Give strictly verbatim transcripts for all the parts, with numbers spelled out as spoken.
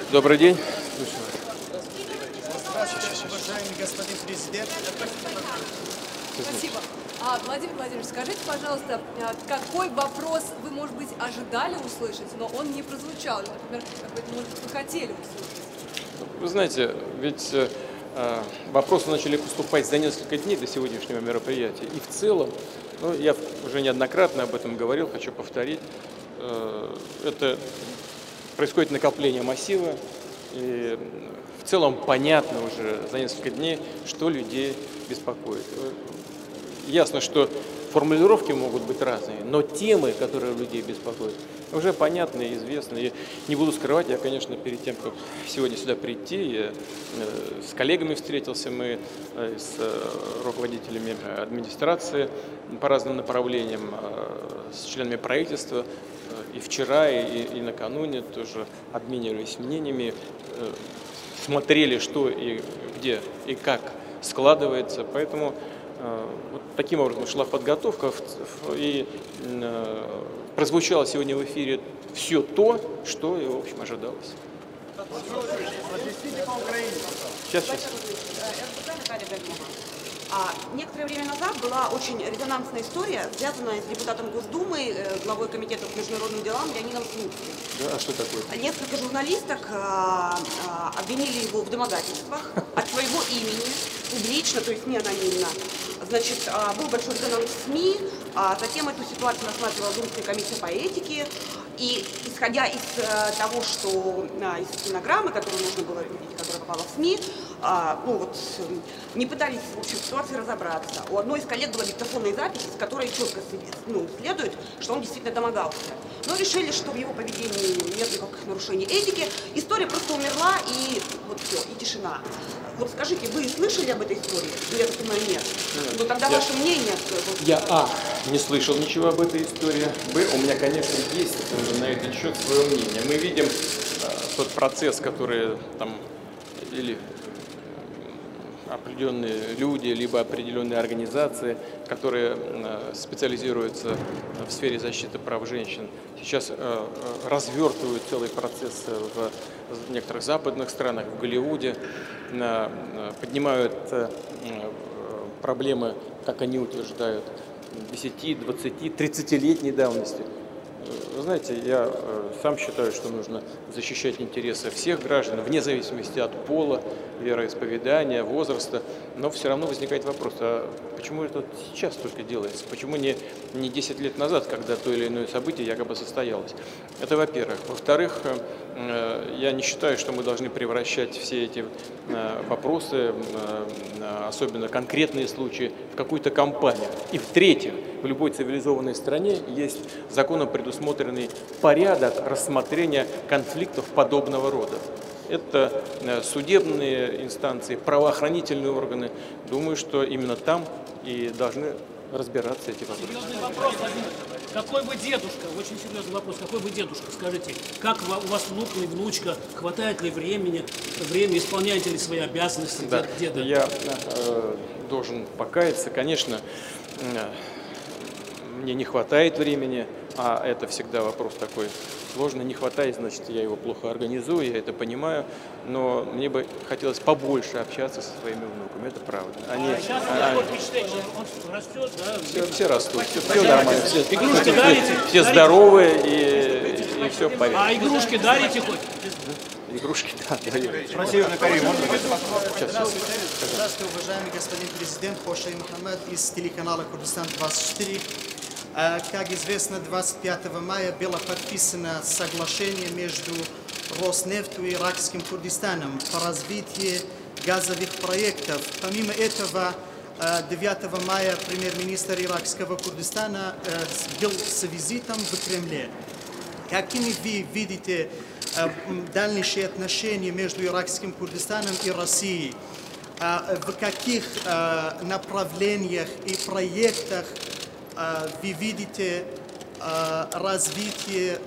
Добрый день. Уважаемый господин президент. Спасибо. А, Владимир Владимирович, скажите, пожалуйста, какой вопрос вы, может быть, ожидали услышать, но он не прозвучал? Например, какой-то, может быть, вы хотели услышать? Вы знаете, ведь э, вопросы начали поступать за несколько дней до сегодняшнего мероприятия. И в целом, ну, я уже неоднократно об этом говорил, хочу повторить, э, это происходит накопление массива. И в целом понятно уже за несколько дней, что людей беспокоит. Ясно, что формулировки могут быть разные, но темы, которые людей беспокоят, уже понятны и известны. И не буду скрывать, я, конечно, перед тем, как сегодня сюда прийти, я с коллегами встретился, мы с руководителями администрации по разным направлениям, с членами правительства. И вчера, и, и накануне тоже обменивались мнениями, смотрели, что и где и как складывается. Поэтому вот таким образом шла подготовка, и прозвучало сегодня в эфире все то, что и, в общем, ожидалось. Сейчас, сейчас. А некоторое время назад была очень резонансная история, связанная с депутатом Госдумы, главой комитета по международным делам Леонидом Слуцким. Да, а что такое? Несколько журналисток а, а, обвинили его в домогательствах от своего имени, публично, то есть не анонимно. Значит, а, был большой резонанс в СМИ, а затем эту ситуацию рассматривала Думская комиссия по этике. И исходя из э, того, что э, из стенограммы, которую нужно было видеть, которая попала в СМИ, э, ну вот, э, не пытались в общем, в ситуации разобраться. У одной из коллег была диктофонная запись, из которой четко ну, следует, что он действительно домогался. Но решили, что в его поведении нет никаких нарушений этики. История просто умерла, и вот все, и тишина. Вот скажите, вы слышали об этой истории? Я так понимаю, нет. Но тогда я, ваше мнение... Я, а, не слышал ничего об этой истории. Б, у меня, конечно, есть на этот счет свое мнение. Мы видим а, тот процесс, который там, или определенные люди, либо определенные организации, которые а, специализируются в сфере защиты прав женщин, сейчас а, развертывают целый процесс в некоторых западных странах, в Голливуде, а, поднимают а, проблемы, как они утверждают, десяти, двадцати, тридцатилетней давности. Вы знаете, я э, сам считаю, что нужно защищать интересы всех граждан, вне зависимости от пола, вероисповедания, возраста. Но все равно возникает вопрос, а почему это сейчас только делается? Почему не, не десять лет назад, когда то или иное событие якобы состоялось? Это во-первых. Во-вторых, э, я не считаю, что мы должны превращать все эти э, вопросы, э, особенно конкретные случаи, в какую-то кампанию. И в-третьих, в любой цивилизованной стране есть законом предусмотренный порядок рассмотрения конфликтов подобного рода. Это судебные инстанции, правоохранительные органы. Думаю, что именно там и должны разбираться эти вопросы. Серьезный вопрос, Владимир. Какой вы дедушка? Очень серьезный вопрос. Какой вы дедушка? Скажите, как у вас внук и внучка? Хватает ли времени? Время исполняете ли свои обязанности? Да. Деда? Я э, должен покаяться. Конечно, э, мне не хватает времени, а это всегда вопрос такой сложный. Не хватает, значит, я его плохо организую, я это понимаю, но мне бы хотелось побольше общаться со своими внуками, это правда. Они, а сейчас а, такое впечатление, он растет, да? Все, все растут, все, все нормально, все, игрушки все, дарите? все здравые и, и все в порядке. А игрушки дарите хоть? Игрушки, да, даю. Спросил на Карим, можно? Здравствуйте. Здравствуйте, уважаемый господин президент Хошей Мухаммед из телеканала Курдистан двадцать четыре. Как известно, двадцать пятого мая было подписано соглашение между Роснефтью и Иракским Курдистаном по развитию газовых проектов. Помимо этого, девятого мая премьер-министр Иракского Курдистана был с визитом в Кремле. Какими вы видите дальнейшие отношения между Иракским Курдистаном и Россией? В каких направлениях и проектах вы видите развитие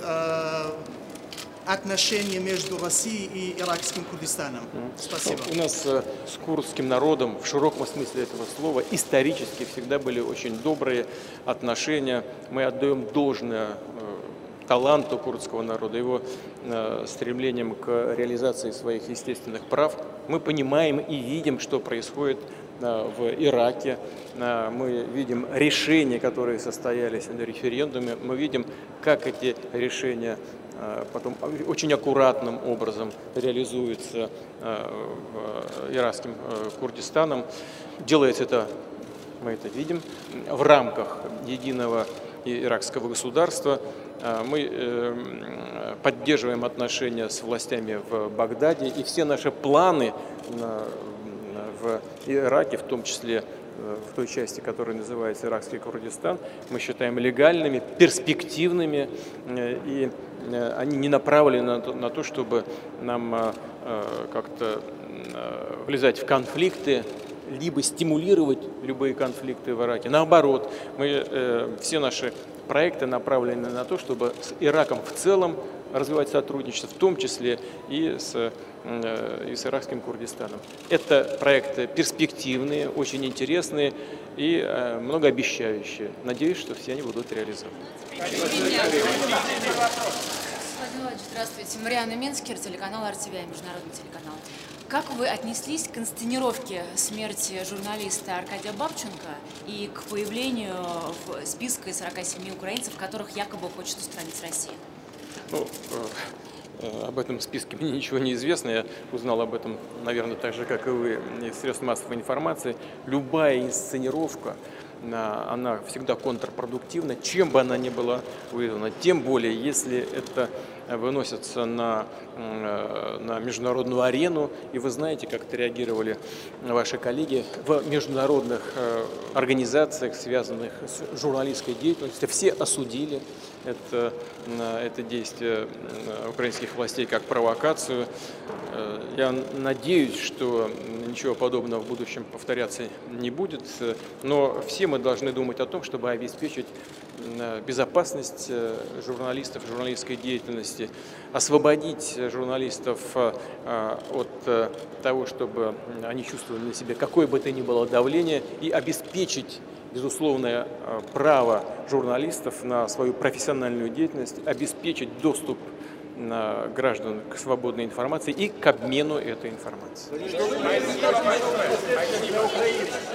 отношений между Россией и Иракским Курдистаном? Спасибо. У нас с курдским народом в широком смысле этого слова исторически всегда были очень добрые отношения. Мы отдаем должное таланту курдского народа, его э, стремлением к реализации своих естественных прав. Мы понимаем и видим, что происходит э, в Ираке. Э, мы видим решения, которые состоялись на референдуме. Мы видим, как эти решения э, потом очень аккуратным образом реализуются э, в иракским э, Курдистаном. Делается это, мы это видим, в рамках единого иракского государства. Мы поддерживаем отношения с властями в Багдаде, и все наши планы в Ираке, в том числе в той части, которая называется Иракский Курдистан, мы считаем легальными, перспективными, и они не направлены на то, чтобы нам как-то влезать в конфликты, либо стимулировать любые конфликты в Ираке. Наоборот, мы, э, все наши проекты направлены на то, чтобы с Ираком в целом развивать сотрудничество, в том числе и с, э, и с иракским Курдистаном. Это проекты перспективные, очень интересные и э, многообещающие. Надеюсь, что все они будут реализованы. Здравствуйте. Марианна Минскер, телеканал эр тэ вэ, международный телеканал. Как вы отнеслись к инсценировке смерти журналиста Аркадия Бабченко и к появлению в списке сорока семи украинцев, которых якобы хочет устранить Россия? Ну, э, об этом списке мне ничего не известно. Я узнал об этом, наверное, так же, как и вы, из средств массовой информации. Любая инсценировка, она всегда контрпродуктивна, чем бы она ни была вызвана. Тем более, если это выносится на, на международную арену. И вы знаете, как отреагировали ваши коллеги в международных организациях, связанных с журналистской деятельностью. Все осудили это, это действие украинских властей как провокацию. Я надеюсь, что ничего подобного в будущем повторяться не будет, но все мы должны думать о том, чтобы обеспечить безопасность журналистов, журналистской деятельности, освободить журналистов от того, чтобы они чувствовали на себе какое бы то ни было давление, и обеспечить безусловное право журналистов на свою профессиональную деятельность, обеспечить доступ граждан к свободной информации и к обмену этой информацией.